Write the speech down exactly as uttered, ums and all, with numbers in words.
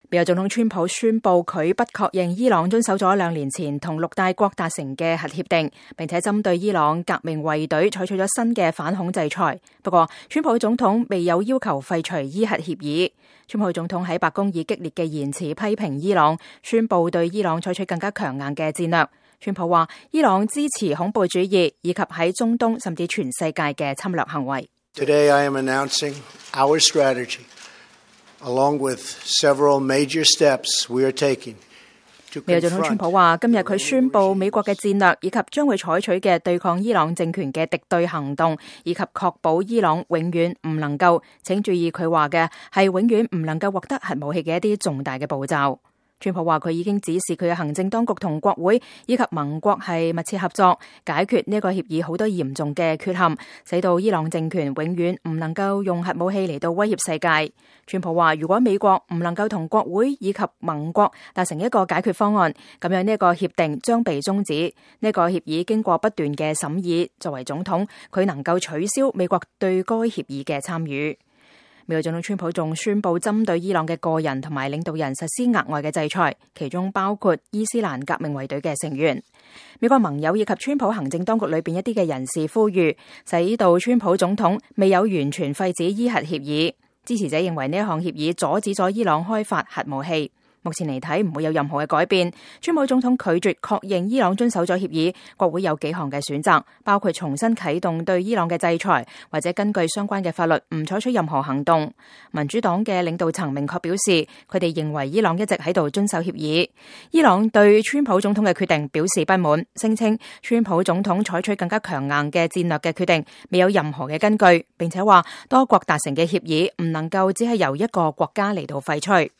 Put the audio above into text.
美國總統川普宣布佢不確認伊朗遵守咗兩年前同六大國達成嘅核協定，並且針對伊朗革命衛隊採取咗新嘅反恐制裁。不過，川普總統未有要求廢除伊核協議。川普總統喺白宮以激烈嘅言辭批評伊朗，宣布對伊朗採取更加強硬嘅戰略。川普話，伊朗支持恐怖主義以及喺中東甚至全世界嘅侵略行為。 Today I am announcing our strategy. Along with several major steps we are taking. 美國總統川普話，今日佢宣布美國嘅戰略以及將會採取嘅對抗伊朗政權嘅敵對行動，以及確保伊朗永遠唔能夠，請注意佢話嘅係永遠唔能夠獲得核武器嘅一啲重大嘅步驟。川普話佢已經指示佢嘅行政當局同國會以及盟國係密切合作，解決呢個協議好多嚴重嘅缺陷，使到伊朗政權永遠唔能夠用核武器嚟到威脅世界。川普話，如果美國唔能夠同國會以及盟國達成一個解決方案，咁樣呢個協定將被終止。呢個協議經過不斷嘅審議，作為總統，佢能夠取消美國對該協議嘅參與。美國總統川普仲宣布針對伊朗嘅個人同埋領導人實施額外嘅制裁，其中包括伊斯蘭革命衛隊嘅成員。美國盟友以及川普行政當局裏邊一啲嘅人士呼籲，使到川普總統未有完全廢止伊核協議。支持者認為呢一項協議阻止咗伊朗開發核武器。目前嚟睇唔會有任何嘅改變。川普總統拒絕確認伊朗遵守咗協議，國會有幾項嘅選擇，包括重新啟動對伊朗嘅制裁，或者根據相關嘅法律唔採取任何行動。民主黨嘅領導層明確表示，佢哋認為伊朗一直喺度遵守協議。伊朗對川普總統嘅決定表示不滿，聲稱川普總統採取更加強硬嘅戰略嘅決定未有任何嘅根據，並且話多國達成嘅協議唔能夠只係由一個國家嚟到廢除。